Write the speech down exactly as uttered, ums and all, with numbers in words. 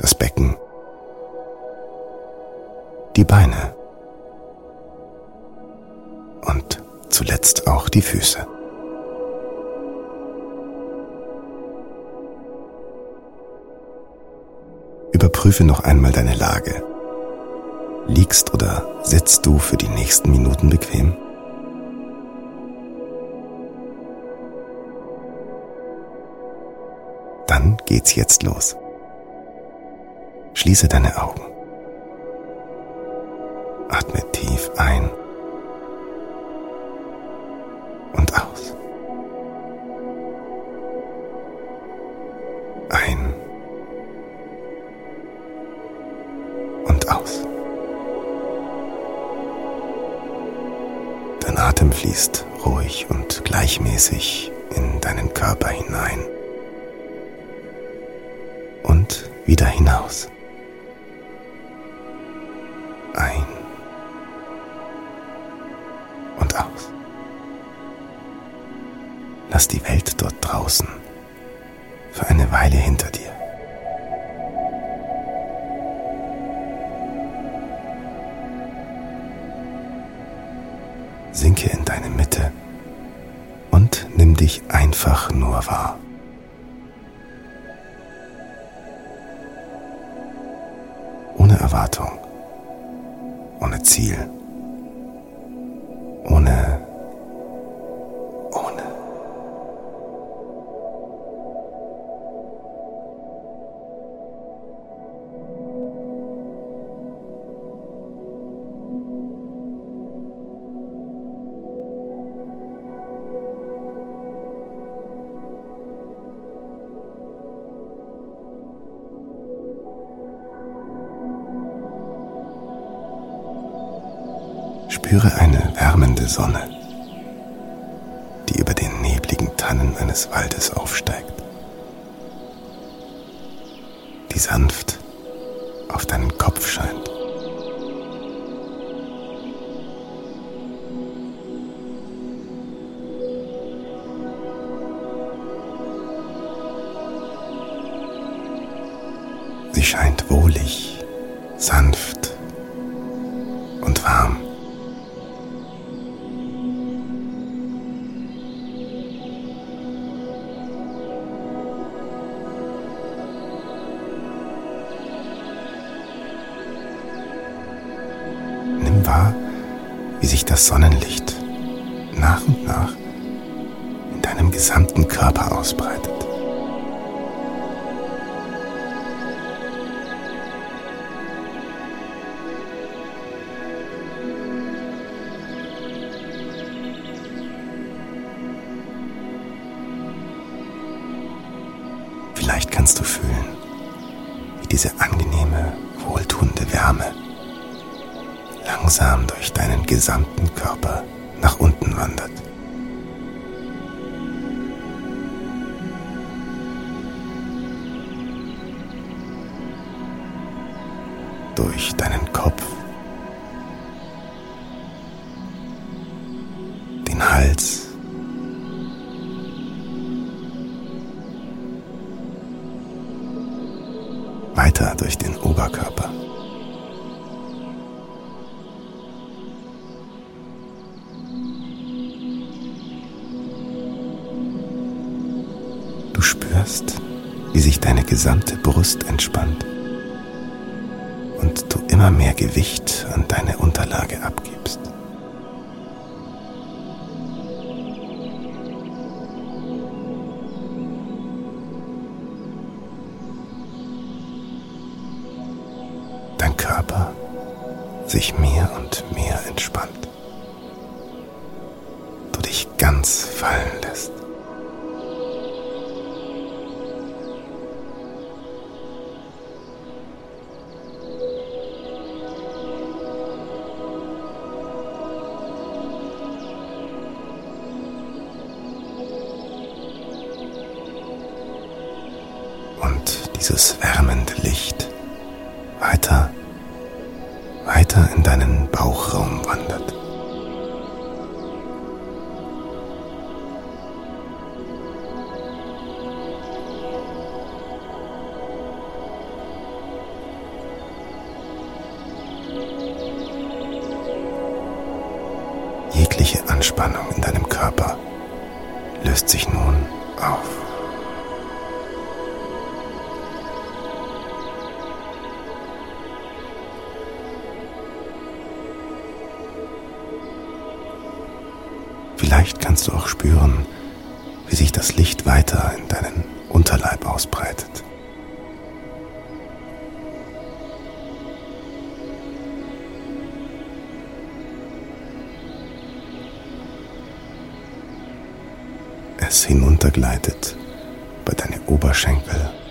das Becken, die Beine und zuletzt auch die Füße. Überprüfe noch einmal deine Lage. Liegst oder sitzt du für die nächsten Minuten bequem? Dann geht's jetzt los. Schließe deine Augen. Atme tief ein und aus. Ein und aus. Dein Atem fließt ruhig und gleichmäßig in deinen Körper hinein und wieder hinaus. Ein und aus. Lass die Welt dort draußen für eine Weile hinter dir. Sinke in deine Mitte und nimm dich einfach nur wahr. Ohne Erwartung, ohne Ziel, ohne, ohne. Spüre eine wärmende Sonne, die über den nebligen Tannen eines Waldes aufsteigt, die sanft auf deinen Kopf scheint. Sie scheint wohlig, sanft und warm. Wahr, wie sich das Sonnenlicht nach und nach in deinem gesamten Körper ausbreitet. Vielleicht kannst du fühlen, wie diese angenehme, wohltuende Wärme langsam durch deinen gesamten Körper nach unten wandert. Durch deinen Kopf, den Hals, weiter durch den Oberkörper. Du spürst, wie sich deine gesamte Brust entspannt und du immer mehr Gewicht an deine Unterlage abgibst. Dein Körper sich mehr und mehr entspannt. Du dich ganz fallen lässt. Dieses wärmende Licht weiter, weiter in deinen Bauchraum wandert. Anspannung in deinem Körper löst sich nun auf. Vielleicht kannst du auch spüren, wie sich das Licht weiter in deinen Unterleib ausbreitet. Es hinuntergleitet über deine Oberschenkel,